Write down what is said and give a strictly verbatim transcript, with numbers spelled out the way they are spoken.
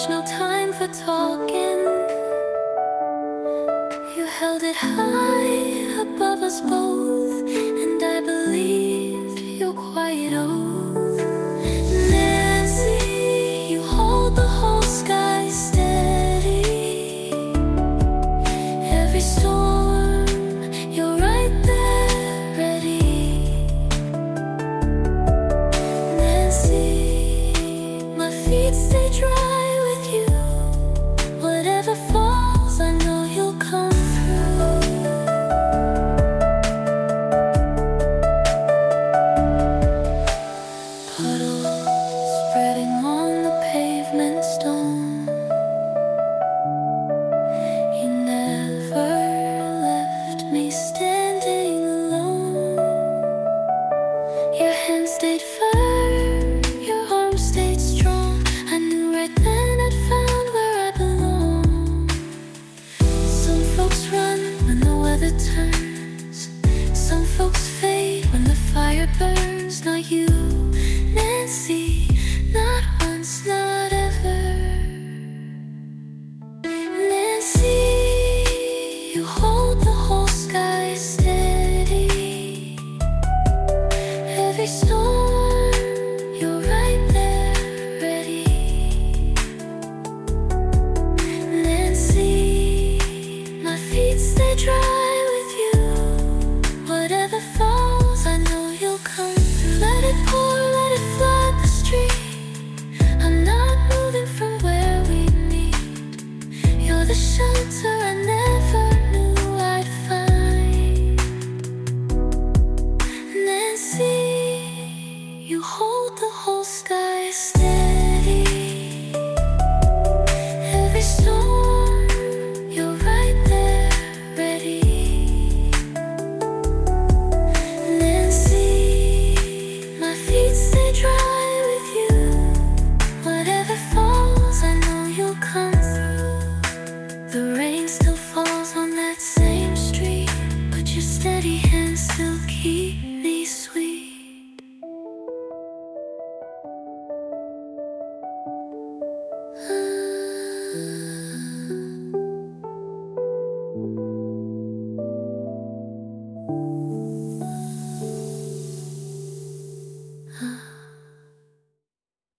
much, no time for talking. You held it high above us both, and I believed your quiet oath. Nancy, you hold the whole sky steady. Every storm, you're right there, ready. Nancy, my feet stay dry.